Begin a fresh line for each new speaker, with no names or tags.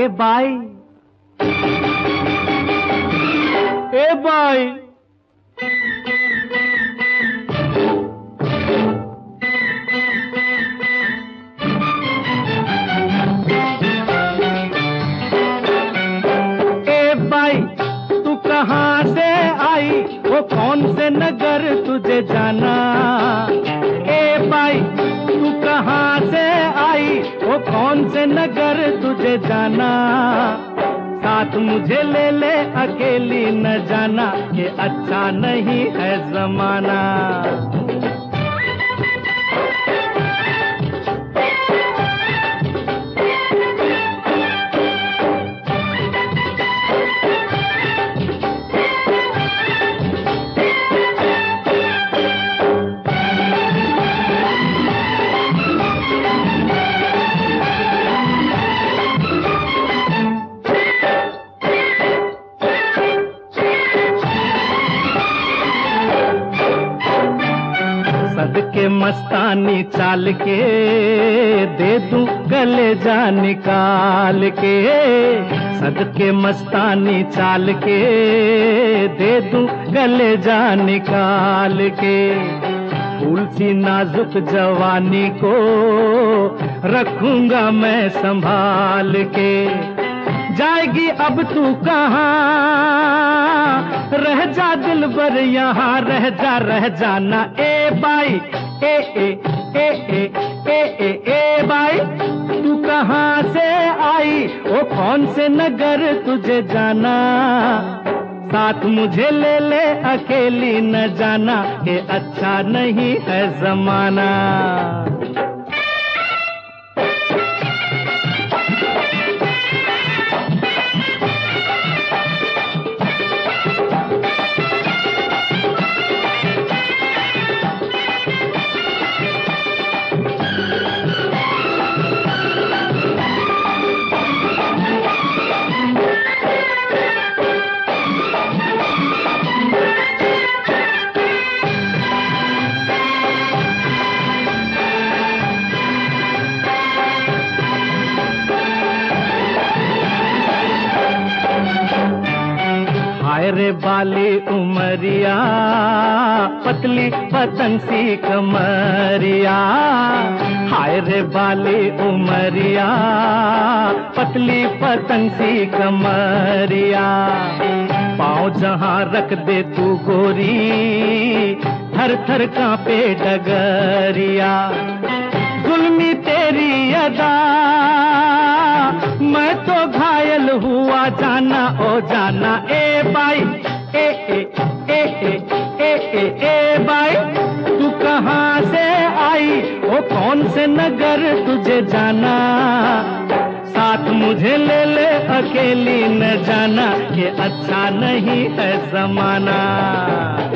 ए बाई, ए बाई, ए बाई तू कहाँ से आई, वो कौन से नगर तुझे जाना। ए बाई तू कहाँ से आई, वो कौन से नगर तुझे जाना। साथ मुझे ले ले अकेली न जाना, ये अच्छा नहीं है जमाना। सदके मस्तानी चाल के दे दूं कलेजा निकाल के। सदके मस्तानी चाल के दे दूं कलेजा निकाल के। फूल सी नाजुक जवानी को रखूंगा मैं संभाल के। जाएगी अब तू कहाँ, रह जा दिल भर यहाँ, रह जाना। ए बाई, ए ए ए ए ए ए ए बाई तू कहाँ से आई, वो कौन से नगर तुझे जाना। साथ मुझे ले ले अकेली न जाना, ये अच्छा नहीं है जमाना। हाय रे बाली उमरिया, पतली पतंग सी कमरिया। हाय रे बाली उमरिया, पतली पतंग सी कमरिया। पाँव जहाँ रख दे तू गोरी, थर थर कांपे डगरिया। जुल्मी तेरी अदा, मैं तो घायल हुआ जाना ओ जाना। ए बाई, ए ए ए ए ए ए ए बाई तू कहाँ से आई, वो कौन से नगर तुझे जाना। साथ मुझे ले ले अकेली न जाना, ये अच्छा नहीं है जमाना।